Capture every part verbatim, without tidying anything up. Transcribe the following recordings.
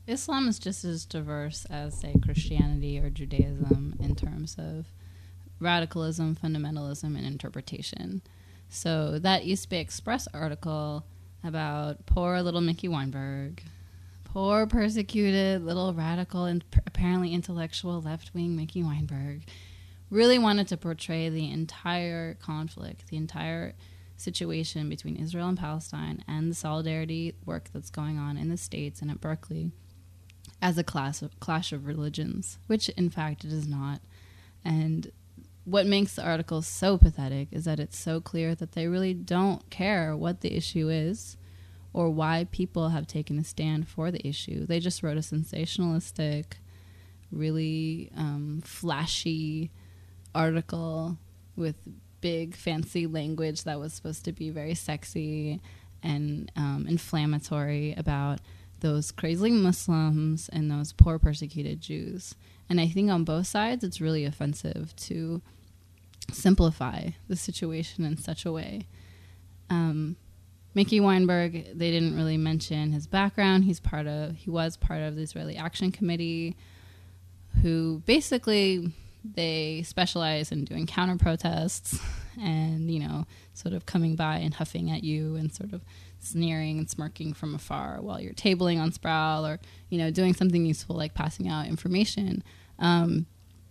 Islam is just as diverse as, say, Christianity or Judaism in terms of radicalism, fundamentalism, and interpretation. So that East Bay Express article about poor little Mickey Weinberg, poor persecuted little radical and p- apparently intellectual left-wing Mickey Weinberg, really wanted to portray the entire conflict, the entire situation between Israel and Palestine and the solidarity work that's going on in the States and at Berkeley as a clash of, clash of religions, which in fact it is not. And what makes the article so pathetic is that it's so clear that they really don't care what the issue is or why people have taken a stand for the issue. They just wrote a sensationalistic, really um, flashy article with big fancy language that was supposed to be very sexy and um, inflammatory about those crazy Muslims and those poor persecuted Jews. And I think on both sides it's really offensive to simplify the situation in such a way. Um, Mickey Weinberg, they didn't really mention his background. He's part of, he was part of the Israeli Action Committee, who basically they specialize in doing counter protests and, you know, sort of coming by and huffing at you and sort of sneering and smirking from afar while you're tabling on Sproul or, you know, doing something useful like passing out information. Um,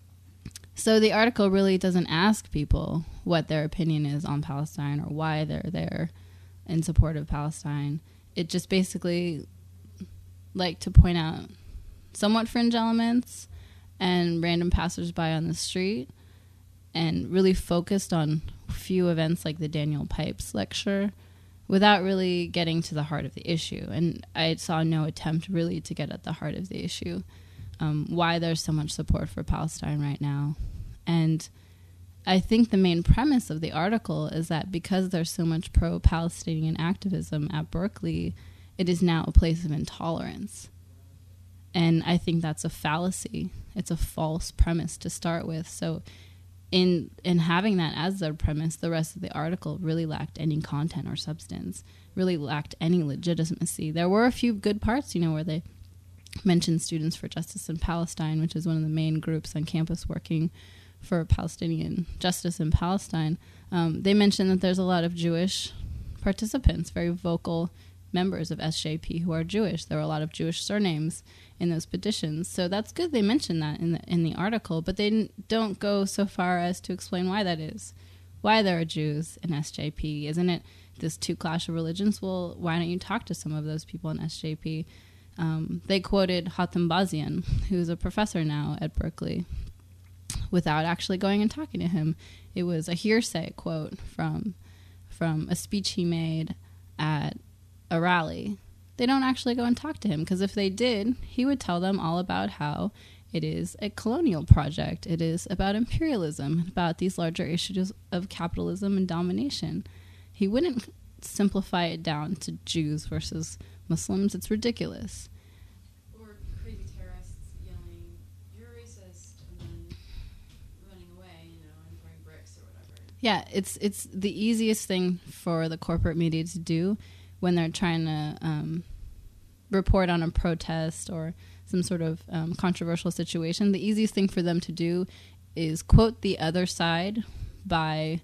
so the article really doesn't ask people what their opinion is on Palestine or why they're there in support of Palestine. It just basically like to point out somewhat fringe elements and random passersby on the street, and really focused on a few events like the Daniel Pipes lecture without really getting to the heart of the issue. And I saw no attempt really to get at the heart of the issue, um, why there's so much support for Palestine right now. And I think the main premise of the article is that because there's so much pro-Palestinian activism at Berkeley, it is now a place of intolerance. And I think that's a fallacy. It's a false premise to start with. So in in having that as their premise, the rest of the article really lacked any content or substance, really lacked any legitimacy. There were a few good parts, you know, where they mentioned Students for Justice in Palestine, which is one of the main groups on campus working for Palestinian justice in Palestine. Um, they mentioned that there's a lot of Jewish participants, very vocal members of S J P who are Jewish. There were a lot of Jewish surnames in those petitions. So that's good they mentioned that in the, in the article, but they didn't, don't go so far as to explain why that is. Why there are Jews in S J P. Isn't it this two clash of religions? Well, why don't you talk to some of those people in S J P? Um, they quoted Hatem Bazian, who's a professor now at Berkeley, without actually going and talking to him. It was a hearsay quote from from a speech he made at a rally. They don't actually go and talk to him, because if they did, he would tell them all about how it is a colonial project. It is about imperialism, about these larger issues of capitalism and domination. He wouldn't simplify it down to Jews versus Muslims. It's ridiculous. Or crazy terrorists yelling, "You're racist," and then running away, you know, and throwing bricks or whatever. Yeah, it's it's the easiest thing for the corporate media to do when they're trying to um, report on a protest or some sort of um, controversial situation. The easiest thing for them to do is quote the other side by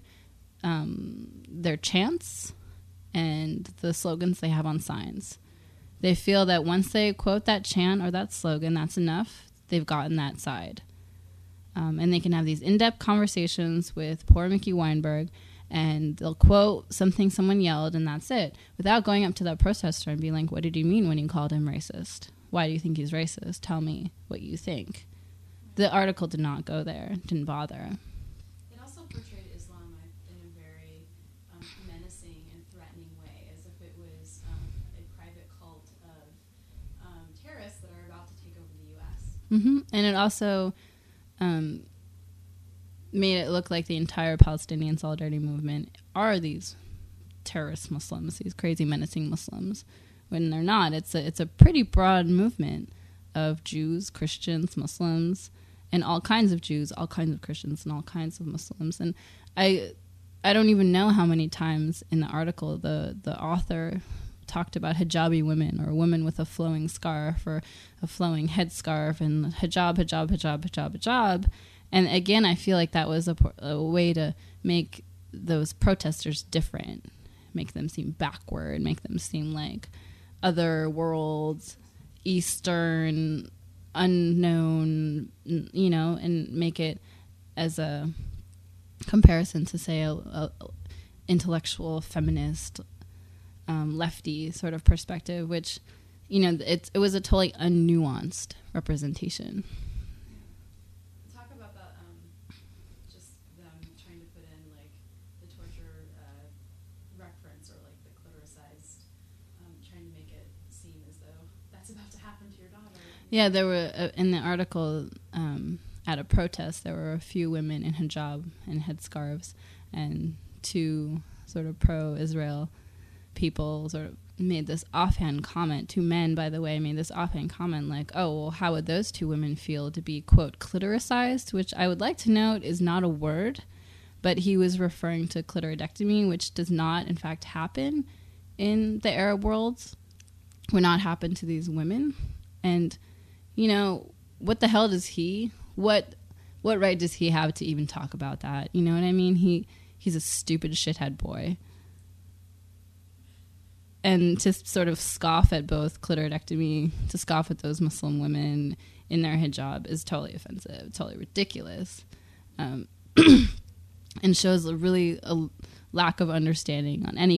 um, their chants and the slogans they have on signs. They feel that once they quote that chant or that slogan, that's enough. They've gotten that side. Um, and they can have these in-depth conversations with poor Mickey Weinberg, and they'll quote something someone yelled, and that's it, without going up to that protester and being like, what did you mean when you called him racist? Why do you think he's racist? Tell me what you think. The article did not go there, didn't bother. It also portrayed Islam in a very um, menacing and threatening way, as if it was um, a private cult of um, terrorists that are about to take over the U S. Mm-hmm. And it also um, made it look like the entire Palestinian Solidarity movement are these terrorist Muslims, these crazy menacing Muslims, when they're not. It's a, it's a pretty broad movement of Jews, Christians, Muslims, and all kinds of Jews, all kinds of Christians, and all kinds of Muslims. And I I don't even know how many times in the article the, the author talked about hijabi women, or women with a flowing scarf or a flowing headscarf, and hijab, hijab, hijab, hijab, hijab. And again, I feel like that was a, a way to make those protesters different, make them seem backward, make them seem like other worlds, Eastern, unknown, you know, and make it as a comparison to, say, a, a intellectual, feminist, um, lefty sort of perspective, which, you know, it, it was a totally unnuanced representation. Talk about that, um, just them trying to put in, like, the torture uh, reference, or, like, the clitoricized, um, trying to make it seem as though that's about to happen to your daughter. Yeah, there were, uh, in the article, um, at a protest, there were a few women in hijab and headscarves, and two sort of pro-Israel people sort of made this offhand comment, two men, by the way, made this offhand comment like, oh, well, how would those two women feel to be, quote, clitoricized, which I would like to note is not a word, but he was referring to clitoridectomy, which does not, in fact, happen in the Arab worlds, would not happen to these women. And, you know, what the hell does he, what what right does he have to even talk about that? You know what I mean? He he's a stupid shithead boy. And to sort of scoff at both clitoridectomy, to scoff at those Muslim women in their hijab is totally offensive, totally ridiculous, um, and shows a really a lack of understanding on any